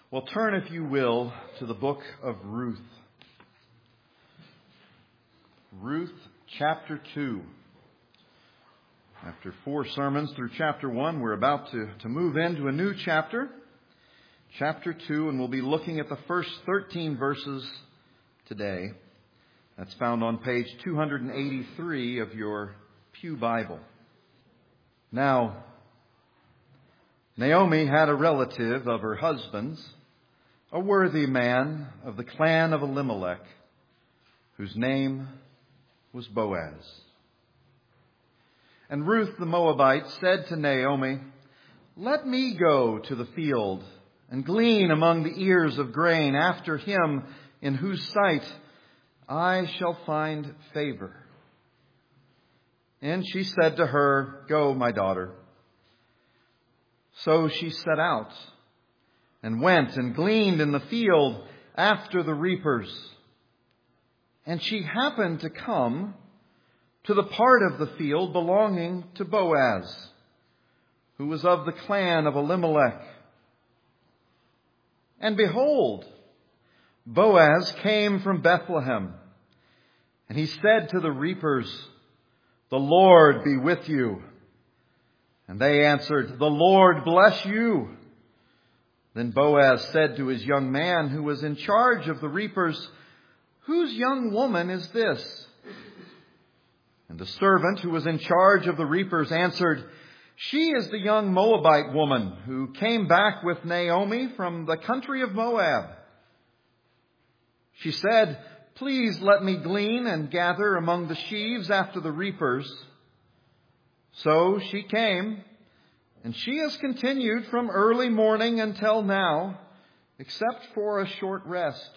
Well, turn, if you will, to the book of Ruth. Ruth chapter 2. After 4 sermons through chapter 1, we're about to move into a new chapter, chapter 2, and we'll be looking at the first 13 verses today. That's found on page 283 of your Pew Bible. Now, Naomi had a relative of her husband's, a worthy man of the clan of Elimelech, whose name was Boaz. And Ruth the Moabite said to Naomi, "Let me go to the field and glean among the ears of grain after him in whose sight I shall find favor." And she said to her, "Go, my daughter." So she set out and went and gleaned in the field after the reapers. And she happened to come to the part of the field belonging to Boaz, who was of the clan of Elimelech. And behold, Boaz came from Bethlehem, and he said to the reapers, "The Lord be with you." And they answered, "The Lord bless you." Then Boaz said to his young man who was in charge of the reapers, "Whose young woman is this?" And the servant who was in charge of the reapers answered, "She is the young Moabite woman who came back with Naomi from the country of Moab." She said, "Please let me glean and gather among the sheaves after the reapers." So she came, and she has continued from early morning until now, except for a short rest.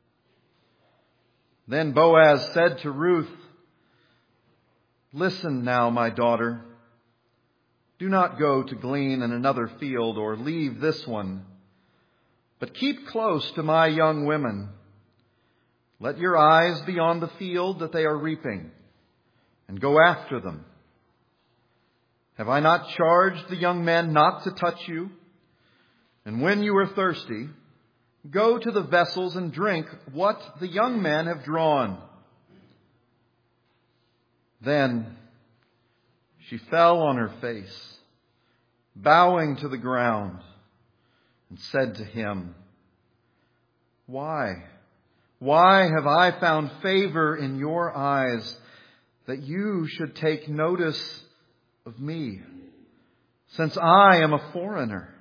Then Boaz said to Ruth, "Listen now, my daughter. Do not go to glean in another field or leave this one, but keep close to my young women. Let your eyes be on the field that they are reaping, and go after them. Have I not charged the young men not to touch you? And when you are thirsty, go to the vessels and drink what the young men have drawn." Then she fell on her face, bowing to the ground, and said to him, Why have I found favor in your eyes that you should take notice of me, since I am a foreigner?"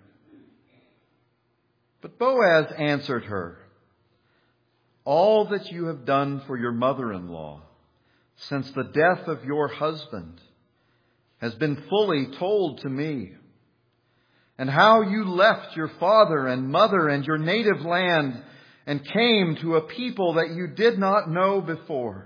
But Boaz answered her, "All that you have done for your mother-in-law since the death of your husband has been fully told to me, and how you left your father and mother and your native land and came to a people that you did not know before.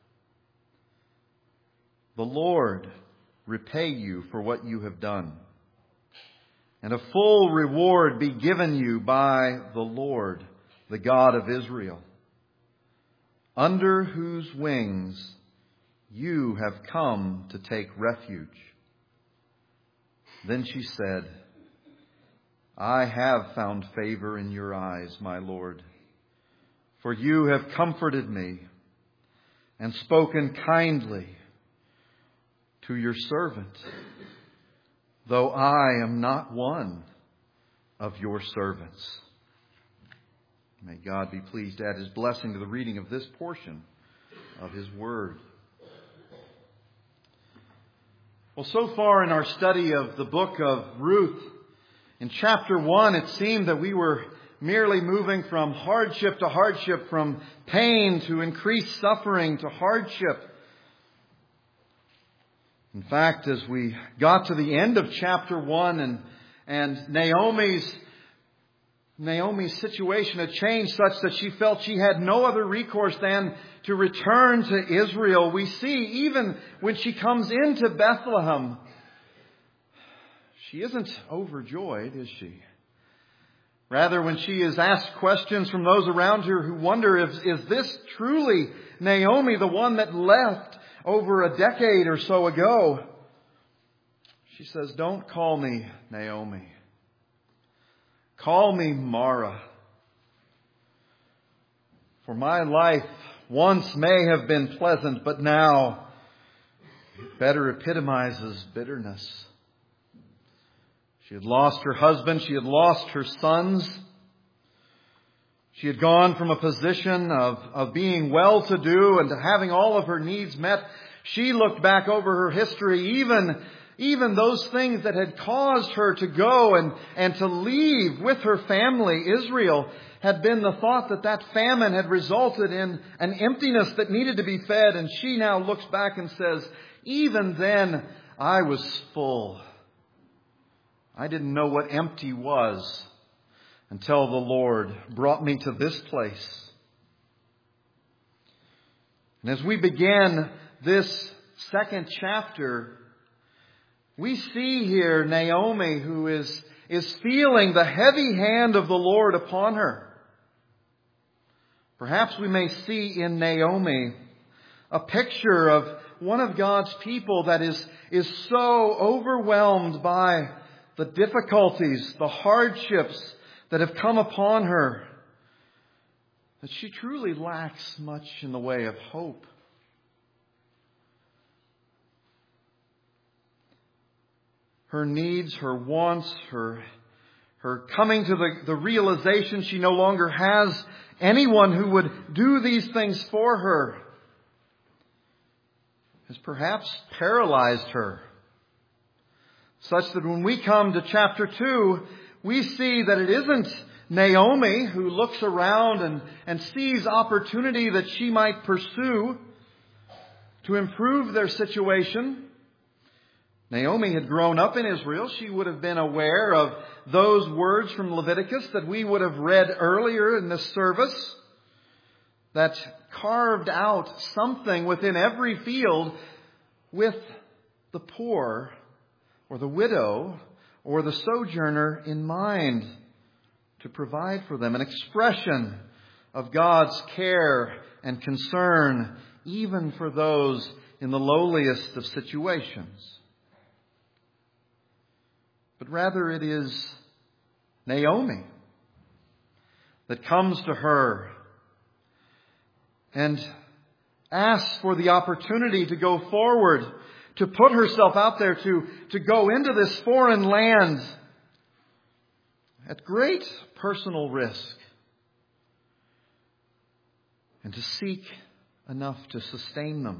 The Lord repay you for what you have done, and a full reward be given you by the Lord, the God of Israel, under whose wings you have come to take refuge." Then she said, "I have found favor in your eyes, my Lord, for you have comforted me and spoken kindly to your servant, though I am not one of your servants." May God be pleased to add His blessing to the reading of this portion of His Word. Well, so far in our study of the book of Ruth, in chapter 1, it seemed that we were merely moving from hardship to hardship, from pain to increased suffering to hardship. In fact, as we got to the end of chapter 1 and Naomi's situation had changed such that she felt she had no other recourse than to return to Israel, we see even when she comes into Bethlehem, she isn't overjoyed, is she? Rather, when she is asked questions from those around her who wonder, is this truly Naomi, the one that left over a decade or so ago? She says, "Don't call me Naomi. Call me Mara, For my life once may have been pleasant, but now it better epitomizes bitterness. She had lost her husband. She had lost her sons. She had gone from a position of being well-to-do and to having all of her needs met. She looked back over her history, even those things that had caused her to go and to leave with her family, Israel, had been the thought that famine had resulted in an emptiness that needed to be fed. And she now looks back and says, even then I was full. I didn't know what empty was until the Lord brought me to this place. And as we begin this second chapter, we see here Naomi who is feeling the heavy hand of the Lord upon her. Perhaps we may see in Naomi a picture of one of God's people that is so overwhelmed by the difficulties, the hardships that have come upon her, that she truly lacks much in the way of hope. Her needs, her wants, her coming to the realization she no longer has anyone who would do these things for her has perhaps paralyzed her, such that when we come to chapter 2, we see that it isn't Naomi who looks around and sees opportunity that she might pursue to improve their situation. Naomi had grown up in Israel. She would have been aware of those words from Leviticus that we would have read earlier in this service, that carved out something within every field with the poor or the widow or the sojourner in mind, to provide for them, an expression of God's care and concern even for those in the lowliest of situations. But rather it is Naomi that comes to her and asks for the opportunity to go forward, to put herself out there, to go into this foreign land at great personal risk, and to seek enough to sustain them.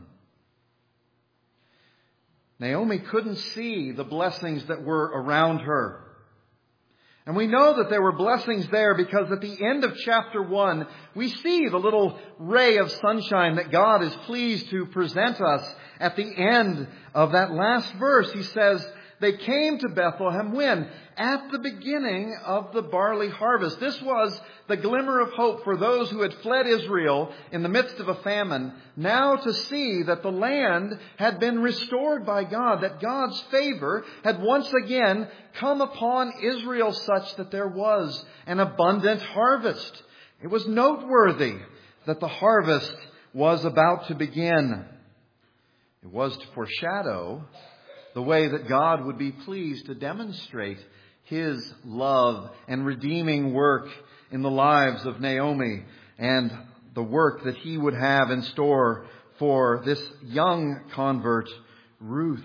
Naomi couldn't see the blessings that were around her. And we know that there were blessings there because at the end of chapter 1, we see the little ray of sunshine that God is pleased to present us at the end of that last verse. He says, they came to Bethlehem when? At the beginning of the barley harvest. This was the glimmer of hope for those who had fled Israel in the midst of a famine, now to see that the land had been restored by God, that God's favor had once again come upon Israel such that there was an abundant harvest. It was noteworthy that the harvest was about to begin. It was to foreshadow the way that God would be pleased to demonstrate His love and redeeming work in the lives of Naomi, and the work that He would have in store for this young convert, Ruth.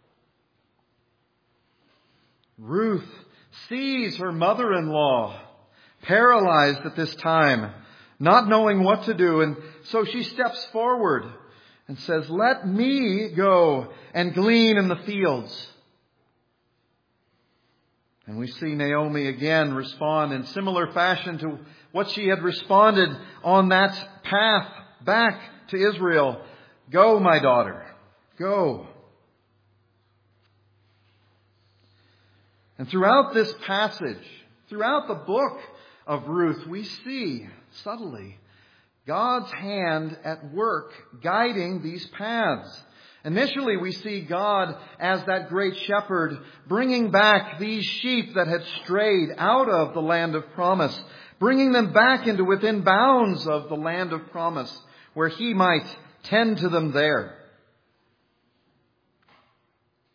Ruth sees her mother-in-law paralyzed at this time, not knowing what to do, and so she steps forward and says, let me go and glean in the fields. And we see Naomi again respond in similar fashion to what she had responded on that path back to Israel. Go, my daughter, go. And throughout this passage, throughout the book of Ruth, we see subtly God's hand at work guiding these paths. Initially, we see God as that great shepherd bringing back these sheep that had strayed out of the land of promise, bringing them back into within bounds of the land of promise, where He might tend to them there.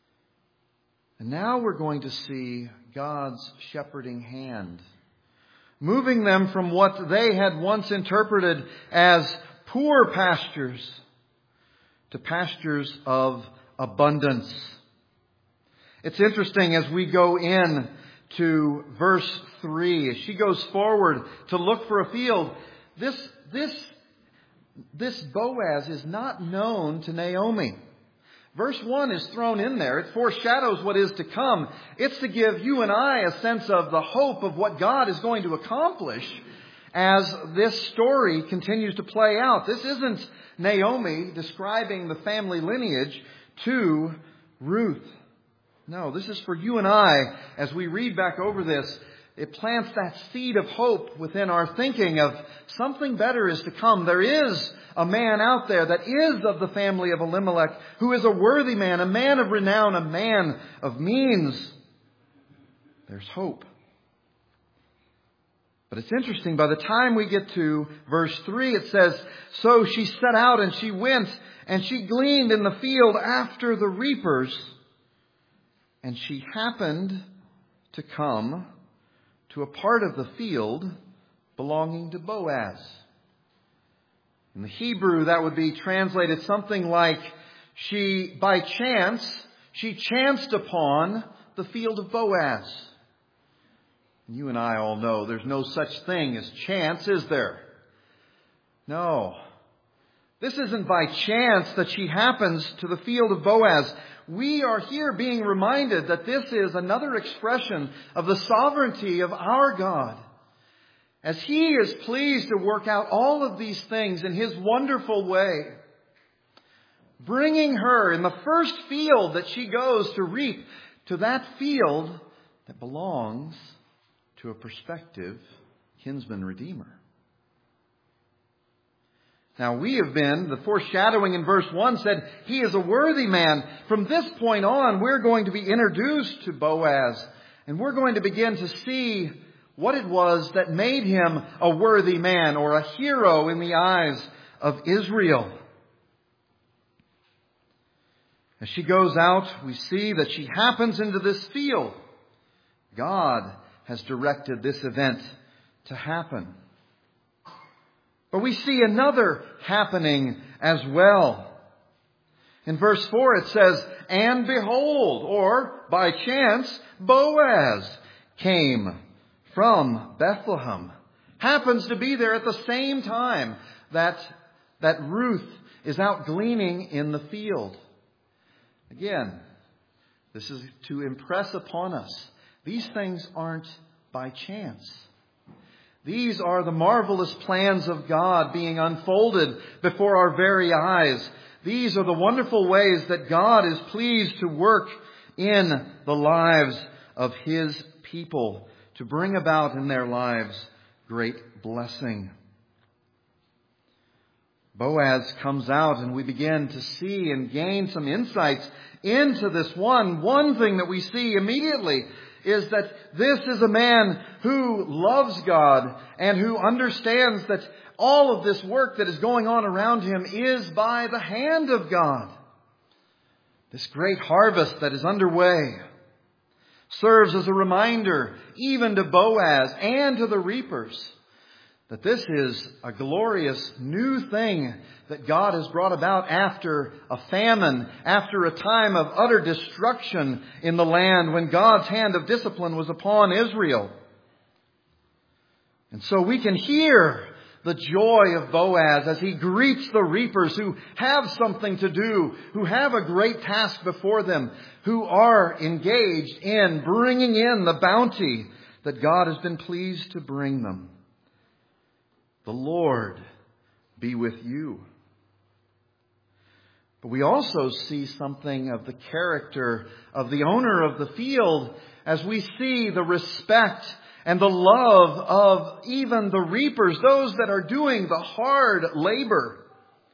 And now we're going to see God's shepherding hand moving them from what they had once interpreted as poor pastures to pastures of abundance. It's interesting as we go in to verse 3, as she goes forward to look for a field, this Boaz is not known to Naomi. Verse 1 is thrown in there. It foreshadows what is to come. It's to give you and I a sense of the hope of what God is going to accomplish as this story continues to play out. This isn't Naomi describing the family lineage to Ruth. No, this is for you and I. As we read back over this, it plants that seed of hope within our thinking of something better is to come. There is a man out there that is of the family of Elimelech who is a worthy man, a man of renown, a man of means. There's hope. But it's interesting, by the time we get to verse 3, it says, "So she set out and she went and she gleaned in the field after the reapers. And she happened to come to a part of the field belonging to Boaz." In the Hebrew, that would be translated something like, she chanced upon the field of Boaz. You and I all know there's no such thing as chance, is there? No. This isn't by chance that she happens to the field of Boaz. We are here being reminded that this is another expression of the sovereignty of our God. As He is pleased to work out all of these things in His wonderful way, bringing her in the first field that she goes to reap to that field that belongs to a prospective kinsman redeemer. Now the foreshadowing in verse 1 said, he is a worthy man. From this point on, we're going to be introduced to Boaz. And we're going to begin to see what it was that made him a worthy man or a hero in the eyes of Israel. As she goes out, we see that she happens into this field. God has directed this event to happen. But we see another happening as well. In verse 4 it says, "And behold," or by chance, Boaz came from Bethlehem. Happens to be there at the same time that Ruth is out gleaning in the field. Again, this is to impress upon us, these things aren't by chance. These are the marvelous plans of God being unfolded before our very eyes. These are the wonderful ways that God is pleased to work in the lives of His people, to bring about in their lives great blessing. Boaz comes out and we begin to see and gain some insights into this one. One thing that we see immediately is that this is a man who loves God and who understands that all of this work that is going on around him is by the hand of God. This great harvest that is underway serves as a reminder even to Boaz and to the reapers that this is a glorious new thing that God has brought about after a famine, after a time of utter destruction in the land when God's hand of discipline was upon Israel. And so we can hear the joy of Boaz as he greets the reapers who have something to do, who have a great task before them, who are engaged in bringing in the bounty that God has been pleased to bring them. The Lord be with you. But we also see something of the character of the owner of the field as we see the respect and the love of even the reapers, those that are doing the hard labor.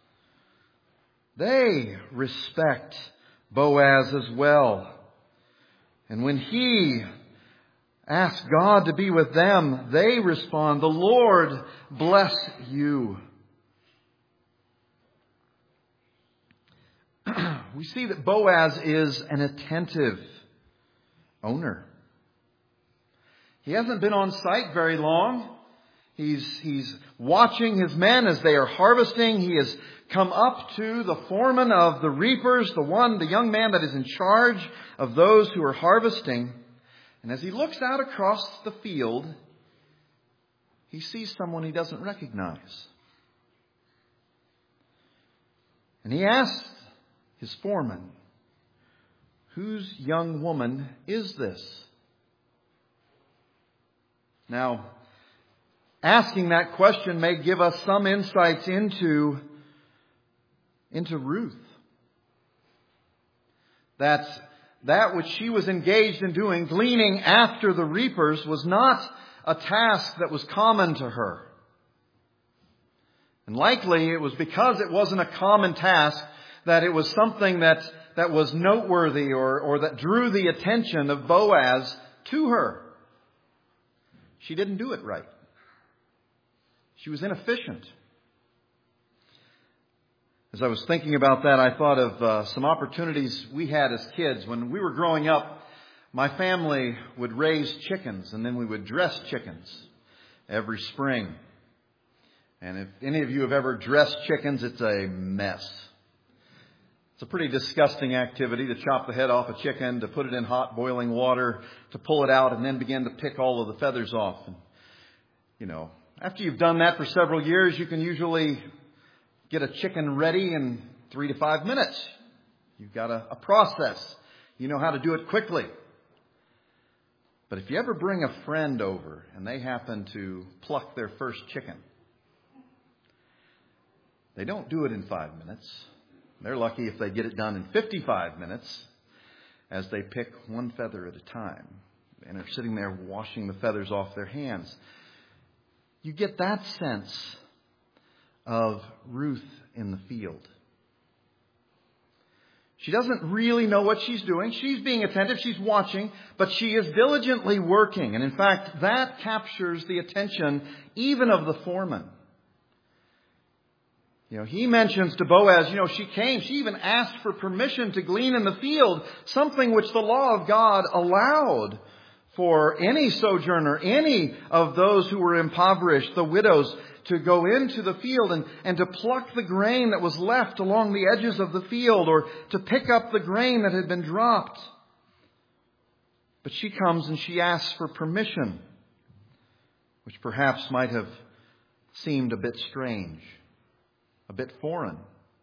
They respect Boaz as well. And when he asks God to be with them, they respond, "The Lord bless you." We see that Boaz is an attentive owner. He hasn't been on site very long. He's watching his men as they are harvesting. He has come up to the foreman of the reapers, the young man that is in charge of those who are harvesting. And as he looks out across the field, he sees someone he doesn't recognize. And he asks his foreman, "Whose young woman is this?" Now, asking that question may give us some insights into Ruth. That which she was engaged in doing, gleaning after the reapers, was not a task that was common to her. And likely it was because it wasn't a common task that it was something that was noteworthy or that drew the attention of Boaz to her. She didn't do it right. She was inefficient. As I was thinking about that, I thought of some opportunities we had as kids. When we were growing up, my family would raise chickens, and then we would dress chickens every spring. And if any of you have ever dressed chickens, it's a mess. It's a pretty disgusting activity to chop the head off a chicken, to put it in hot boiling water, to pull it out, and then begin to pick all of the feathers off. And, after you've done that for several years, you can usually get a chicken ready in 3 to 5 minutes. You've got a process. You know how to do it quickly. But if you ever bring a friend over and they happen to pluck their first chicken, they don't do it in 5 minutes. They're lucky if they get it done in 55 minutes as they pick one feather at a time and are sitting there washing the feathers off their hands. You get that sense of Ruth in the field. She doesn't really know what she's doing. She's being attentive. She's watching, but she is diligently working. And in fact, that captures the attention even of the foreman. He mentions to Boaz, she even asked for permission to glean in the field, something which the law of God allowed for any sojourner, any of those who were impoverished, the widows, to go into the field and to pluck the grain that was left along the edges of the field, or to pick up the grain that had been dropped. But she comes and she asks for permission, which perhaps might have seemed a bit strange, a bit foreign.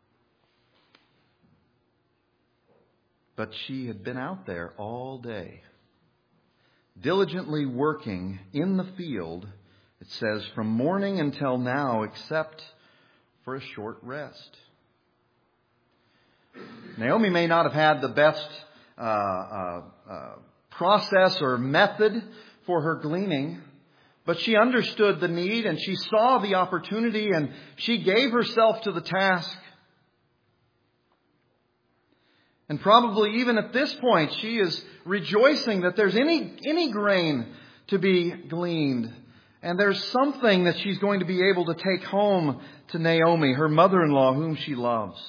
But she had been out there all day, diligently working in the field, it says, from morning until now, except for a short rest. Naomi may not have had the best process or method for her gleaning, but she understood the need and she saw the opportunity and she gave herself to the task. And probably even at this point, she is rejoicing that there's any grain to be gleaned. And there's something that she's going to be able to take home to Naomi, her mother-in-law, whom she loves.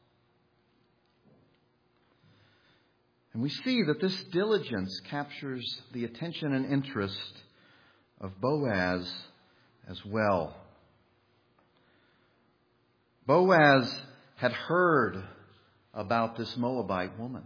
And we see that this diligence captures the attention and interest of Boaz as well. Boaz had heard about this Moabite woman.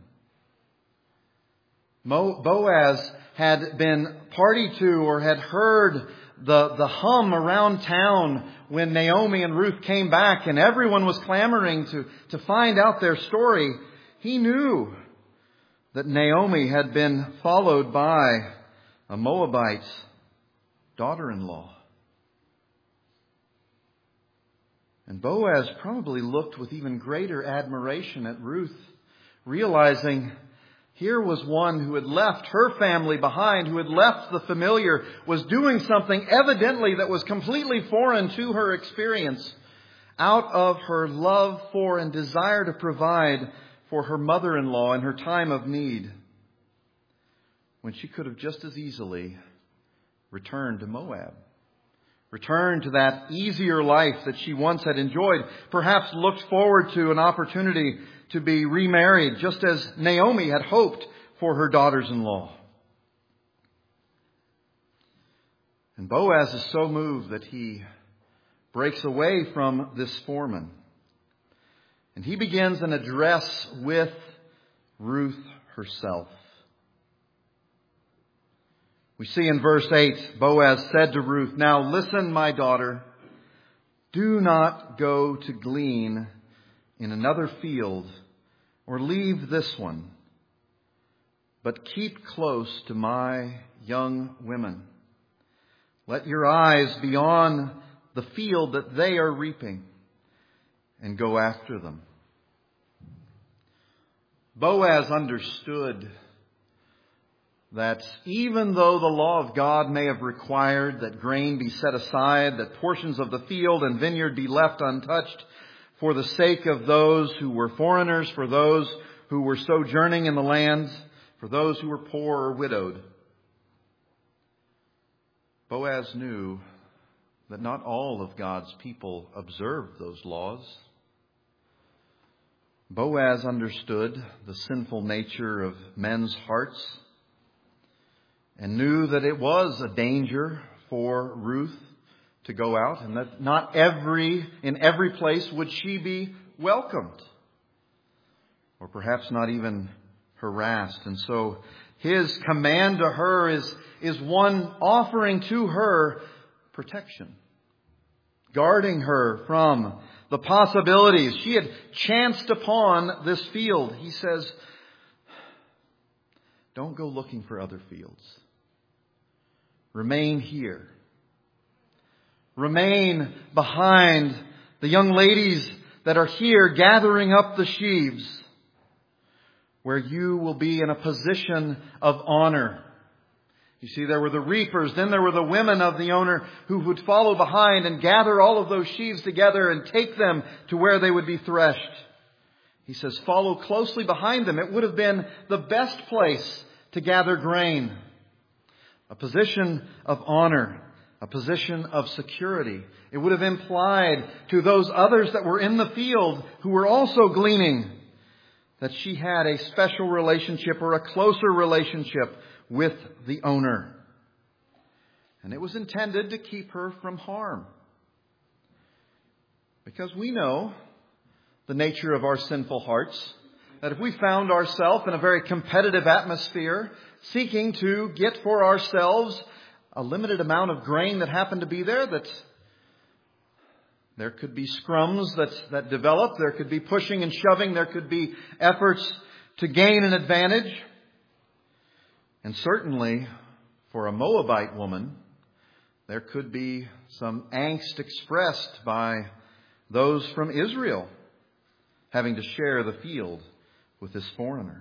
Boaz had been party to or had heard the hum around town when Naomi and Ruth came back and everyone was clamoring to find out their story. He knew that Naomi had been followed by a Moabite daughter-in-law. And Boaz probably looked with even greater admiration at Ruth, realizing here was one who had left her family behind, who had left the familiar, was doing something evidently that was completely foreign to her experience, out of her love for and desire to provide for her mother-in-law in her time of need, when she could have just as easily returned to Moab. Returned to that easier life that she once had enjoyed. Perhaps looked forward to an opportunity to be remarried, just as Naomi had hoped for her daughters-in-law. And Boaz is so moved that he breaks away from this foreman. And he begins an address with Ruth herself. We see in verse 8, Boaz said to Ruth, "Now listen, my daughter, do not go to glean in another field or leave this one, but keep close to my young women. Let your eyes be on the field that they are reaping and go after them." Boaz understood that even though the law of God may have required that grain be set aside, that portions of the field and vineyard be left untouched for the sake of those who were foreigners, for those who were sojourning in the land, for those who were poor or widowed, Boaz knew that not all of God's people observed those laws. Boaz understood the sinful nature of men's hearts and knew that it was a danger for Ruth to go out, and that not in every place would she be welcomed, or perhaps not even harassed. And so his command to her is one offering to her protection, guarding her from the possibilities. She had chanced upon this field. He says, don't go looking for other fields. Remain here. Remain behind the young ladies that are here gathering up the sheaves, where you will be in a position of honor. You see, there were the reapers, then there were the women of the owner who would follow behind and gather all of those sheaves together and take them to where they would be threshed. He says, follow closely behind them. It would have been the best place to gather grain. A position of honor, a position of security. It would have implied to those others that were in the field who were also gleaning that she had a special relationship or a closer relationship with the owner. And it was intended to keep her from harm. Because we know the nature of our sinful hearts, that if we found ourselves in a very competitive atmosphere, seeking to get for ourselves a limited amount of grain that happened to be there, that there could be scrums that develop, there could be pushing and shoving, there could be efforts to gain an advantage. And certainly, for a Moabite woman, there could be some angst expressed by those from Israel having to share the field with this foreigner.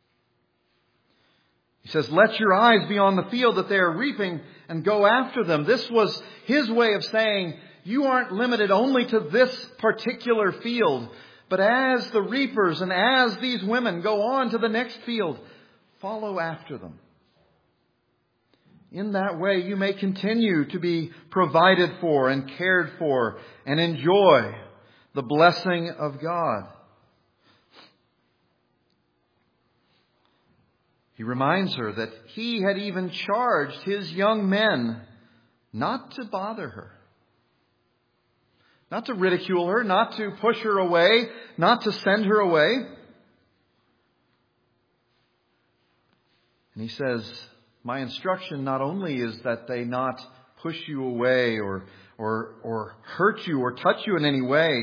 He says, let your eyes be on the field that they are reaping and go after them. This was his way of saying, you aren't limited only to this particular field, but as the reapers and as these women go on to the next field, follow after them. In that way, you may continue to be provided for and cared for and enjoy the blessing of God. He reminds her that he had even charged his young men not to bother her, not to ridicule her, not to push her away, not to send her away. And he says, my instruction not only is that they not push you away or hurt you or touch you in any way,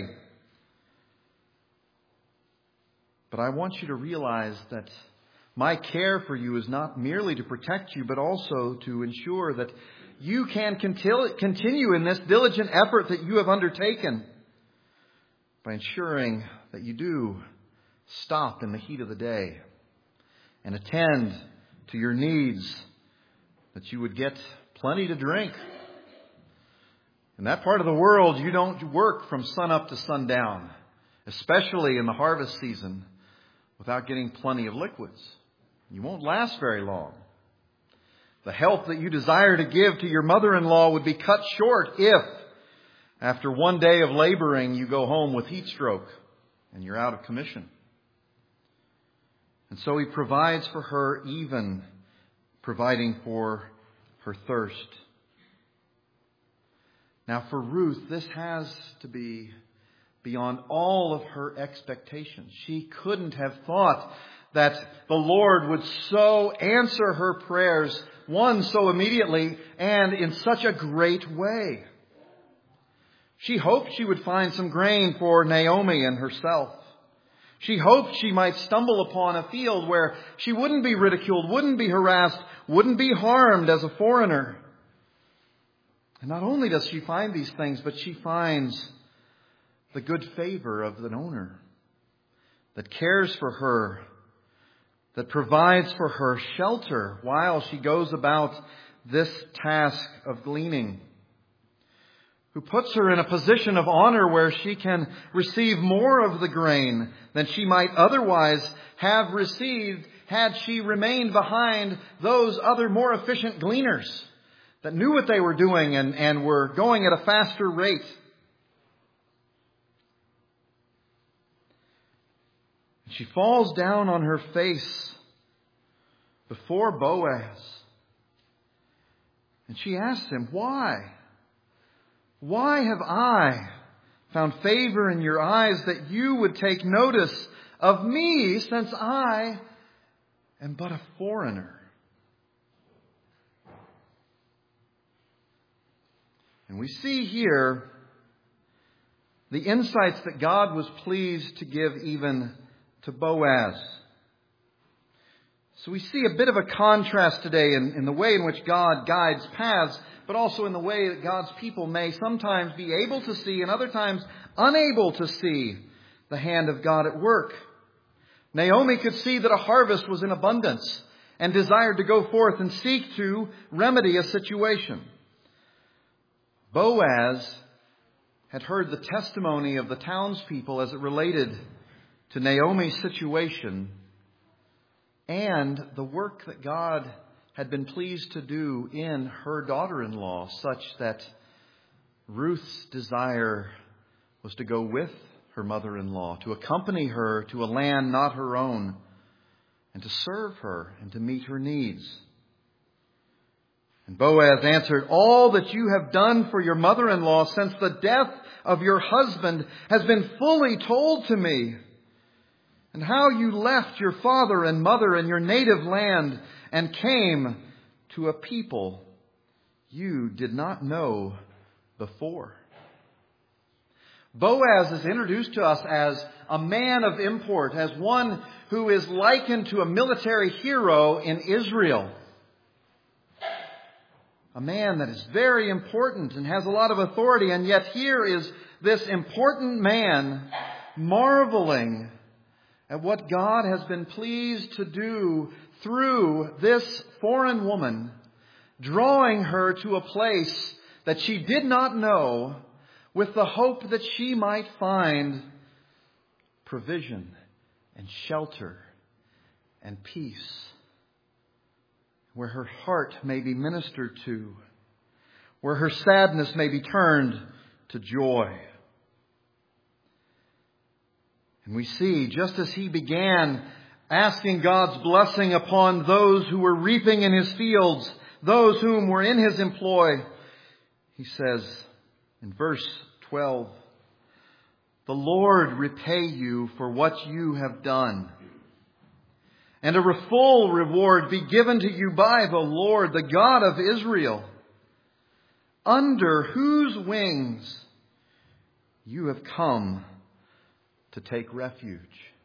but I want you to realize that my care for you is not merely to protect you, but also to ensure that you can continue in this diligent effort that you have undertaken by ensuring that you do stop in the heat of the day and attend to your needs, that you would get plenty to drink. In that part of the world, you don't work from sun up to sundown, especially in the harvest season, without getting plenty of liquids. You won't last very long. The help that you desire to give to your mother-in-law would be cut short if, after one day of laboring, you go home with heat stroke and you're out of commission. And so he provides for her, even providing for her thirst. Now for Ruth, this has to be beyond all of her expectations. She couldn't have thought that the Lord would so answer her prayers, one, so immediately and in such a great way. She hoped she would find some grain for Naomi and herself. She hoped she might stumble upon a field where she wouldn't be ridiculed, wouldn't be harassed, wouldn't be harmed as a foreigner. And not only does she find these things, but she finds the good favor of an owner that cares for her, that provides for her shelter while she goes about this task of gleaning, who puts her in a position of honor where she can receive more of the grain than she might otherwise have received had she remained behind those other more efficient gleaners that knew what they were doing and were going at a faster rate. She falls down on her face before Boaz. And she asks him, why? Why have I found favor in your eyes that you would take notice of me, since I am but a foreigner? And we see here the insights that God was pleased to give even to Boaz. So we see a bit of a contrast today in the way in which God guides paths, but also in the way that God's people may sometimes be able to see and other times unable to see the hand of God at work. Naomi could see that a harvest was in abundance and desired to go forth and seek to remedy a situation. Boaz had heard the testimony of the townspeople as it related to Naomi's situation and the work that God had been pleased to do in her daughter-in-law, such that Ruth's desire was to go with her mother-in-law, to accompany her to a land not her own, and to serve her and to meet her needs. And Boaz answered, all that you have done for your mother-in-law since the death of your husband has been fully told to me, and how you left your father and mother and your native land and came to a people you did not know before. Boaz is introduced to us as a man of import, as one who is likened to a military hero in Israel. A man that is very important and has a lot of authority, and yet here is this important man marveling at what God has been pleased to do through this foreign woman, drawing her to a place that she did not know, with the hope that she might find provision and shelter and peace, where her heart may be ministered to, where her sadness may be turned to joy. And we see, just as he began asking God's blessing upon those who were reaping in his fields, those whom were in his employ, he says in verse 12, the Lord repay you for what you have done, and a full reward be given to you by the Lord, the God of Israel, under whose wings you have come to take refuge.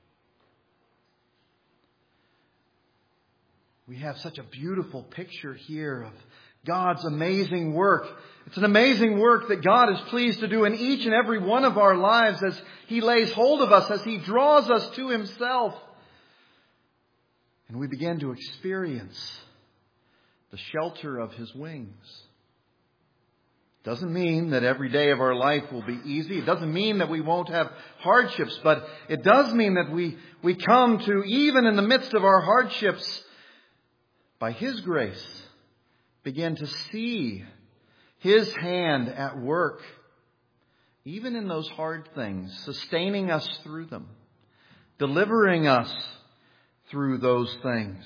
We have such a beautiful picture here of God's amazing work. It's an amazing work that God is pleased to do in each and every one of our lives as He lays hold of us, as He draws us to Himself. And we begin to experience the shelter of His wings. Doesn't mean that every day of our life will be easy. It doesn't mean that we won't have hardships, but it does mean that we come to, even in the midst of our hardships, by His grace, begin to see His hand at work, even in those hard things, sustaining us through them, delivering us through those things.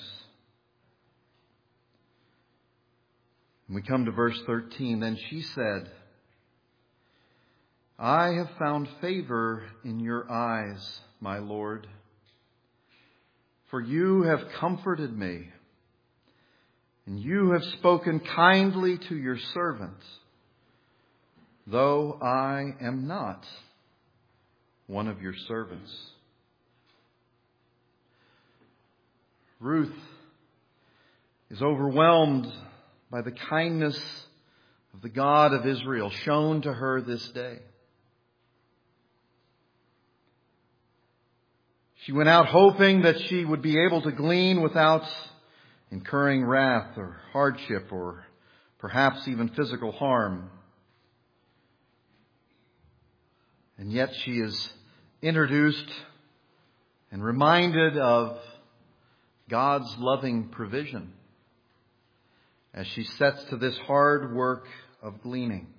And we come to verse 13. Then she said, I have found favor in your eyes, my Lord, for you have comforted me, and you have spoken kindly to your servant, though I am not one of your servants. Ruth is overwhelmed by the kindness of the God of Israel shown to her this day. She went out hoping that she would be able to glean without incurring wrath or hardship or perhaps even physical harm. And yet she is introduced and reminded of God's loving provision as she sets to this hard work of gleaning.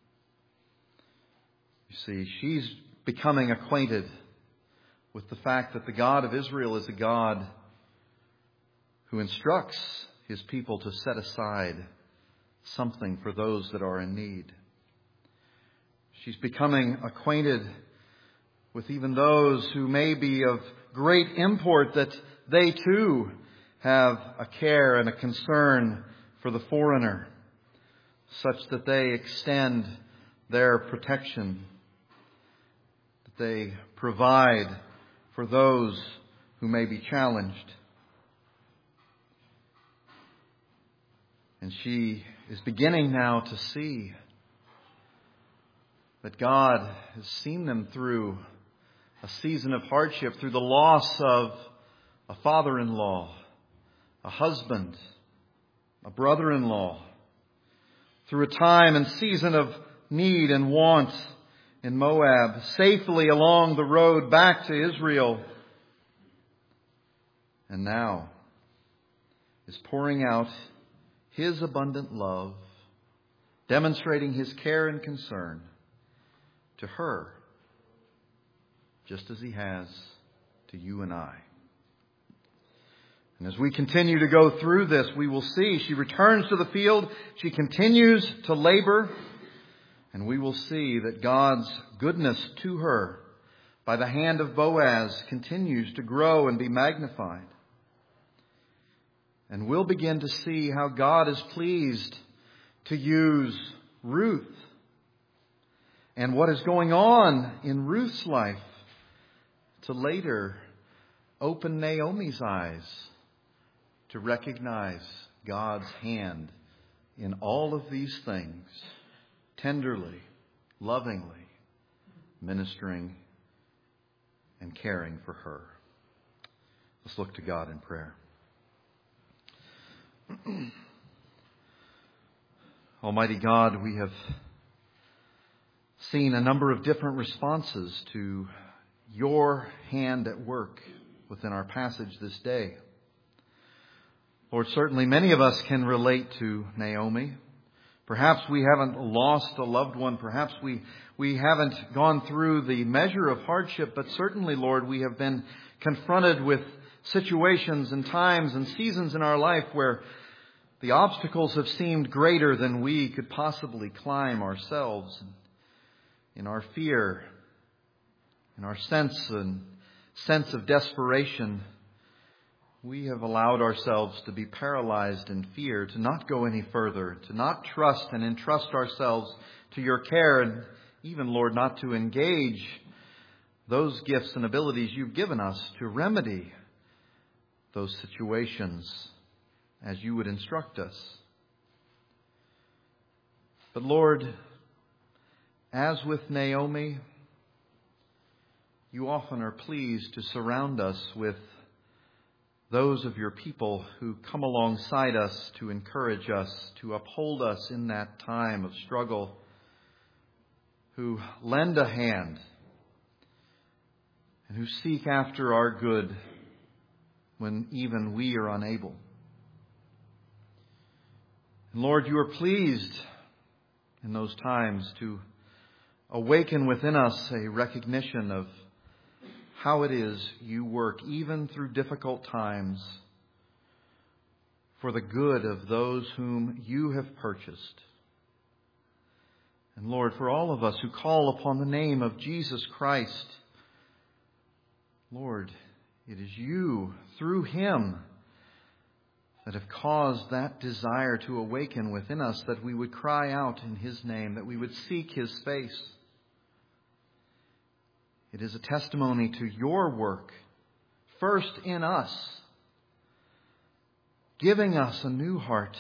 You see, she's becoming acquainted with the fact that the God of Israel is a God who instructs His people to set aside something for those that are in need. She's becoming acquainted with even those who may be of great import, that they too have a care and a concern for the foreigner, such that they extend their protection, that they provide for those who may be challenged. And she is beginning now to see that God has seen them through a season of hardship, through the loss of a father-in-law, a husband, a brother-in-law, through a time and season of need and want in Moab, safely along the road back to Israel. And now is pouring out His abundant love, demonstrating His care and concern to her, just as He has to you and I. And as we continue to go through this, we will see she returns to the field, she continues to labor, and we will see that God's goodness to her by the hand of Boaz continues to grow and be magnified. And we'll begin to see how God is pleased to use Ruth and what is going on in Ruth's life to later open Naomi's eyes to recognize God's hand in all of these things, tenderly, lovingly ministering and caring for her. Let's look to God in prayer. Almighty God, we have seen a number of different responses to your hand at work within our passage this day. Lord, certainly many of us can relate to Naomi. Perhaps we haven't lost a loved one. Perhaps we haven't gone through the measure of hardship. But certainly, Lord, we have been confronted with situations and times and seasons in our life where the obstacles have seemed greater than we could possibly climb ourselves. In our fear, in our sense of desperation, we have allowed ourselves to be paralyzed in fear, to not go any further, to not trust and entrust ourselves to your care, and even, Lord, not to engage those gifts and abilities you've given us to remedy those situations as you would instruct us. But Lord, as with Naomi, you often are pleased to surround us with those of your people who come alongside us to encourage us, to uphold us in that time of struggle, who lend a hand and who seek after our good when even we are unable. And Lord, you are pleased in those times to awaken within us a recognition of how it is you work even through difficult times for the good of those whom you have purchased. And Lord, for all of us who call upon the name of Jesus Christ, Lord, it is you, through Him, that have caused that desire to awaken within us, that we would cry out in His name, that we would seek His face. It is a testimony to your work, first in us, giving us a new heart,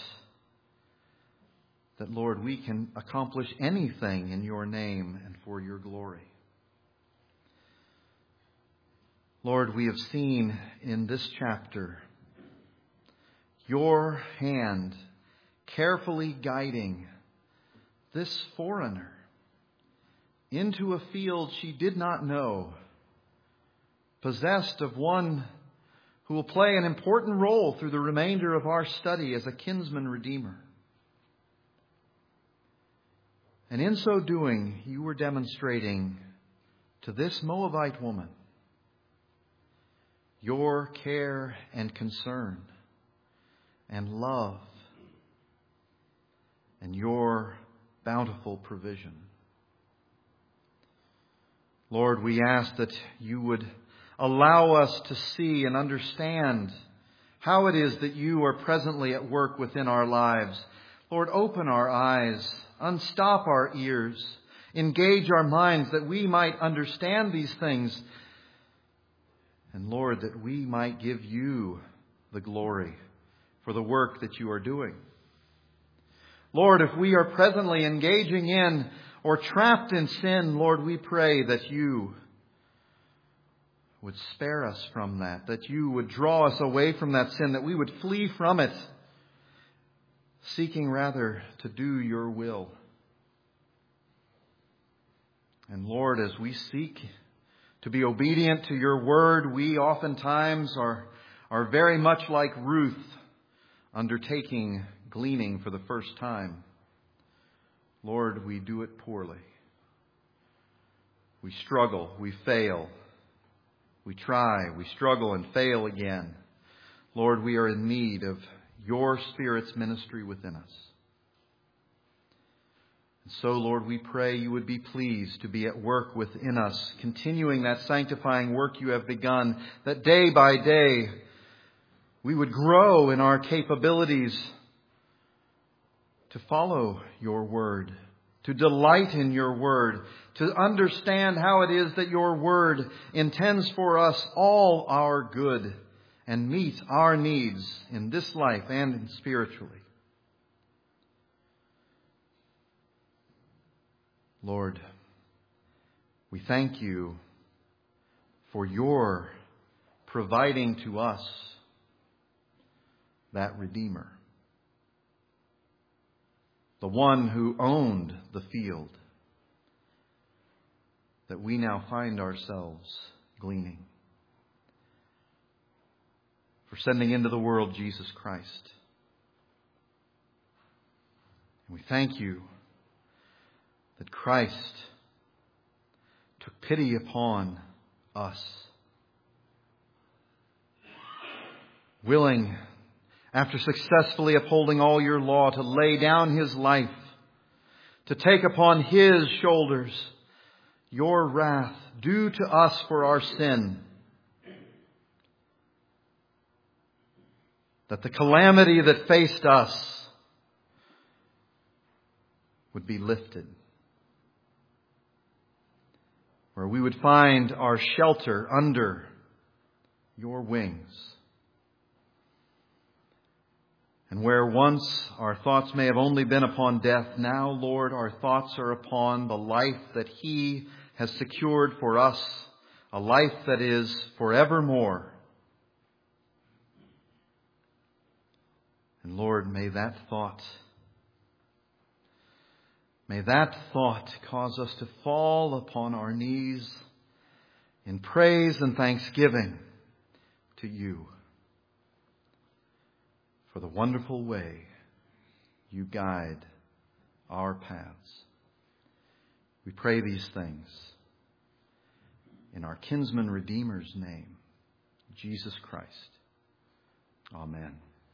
that, Lord, we can accomplish anything in your name and for your glory. Lord, we have seen in this chapter your hand carefully guiding this foreigner into a field she did not know, possessed of one who will play an important role through the remainder of our study as a kinsman redeemer. And in so doing, you were demonstrating to this Moabite woman your care and concern and love and your bountiful provision. Lord, we ask that you would allow us to see and understand how it is that you are presently at work within our lives. Lord, open our eyes, unstop our ears, engage our minds that we might understand these things. And Lord, that we might give you the glory for the work that you are doing. Lord, if we are presently engaging in or trapped in sin, Lord, we pray that you would spare us from that you would draw us away from that sin, that we would flee from it, seeking rather to do your will. And Lord, as we seek to be obedient to your word, we oftentimes are very much like Ruth undertaking gleaning for the first time. Lord, we do it poorly. We struggle, we fail. We try, we struggle and fail again. Lord, we are in need of your Spirit's ministry within us. And so, Lord, we pray you would be pleased to be at work within us, continuing that sanctifying work you have begun, that day by day we would grow in our capabilities to follow your word, to delight in your word, to understand how it is that your word intends for us all our good and meet our needs in this life and spiritually. Lord, we thank you for your providing to us that Redeemer, the one who owned the field that we now find ourselves gleaning, for sending into the world Jesus Christ. And we thank you that Christ took pity upon us, willing, after successfully upholding all your law, to lay down his life, to take upon his shoulders your wrath due to us for our sin, that the calamity that faced us would be lifted, where we would find our shelter under your wings. And where once our thoughts may have only been upon death, now, Lord, our thoughts are upon the life that he has secured for us, a life that is forevermore. And Lord, may that thought cause us to fall upon our knees in praise and thanksgiving to you for the wonderful way you guide our paths. We pray these things in our kinsman Redeemer's name, Jesus Christ. Amen.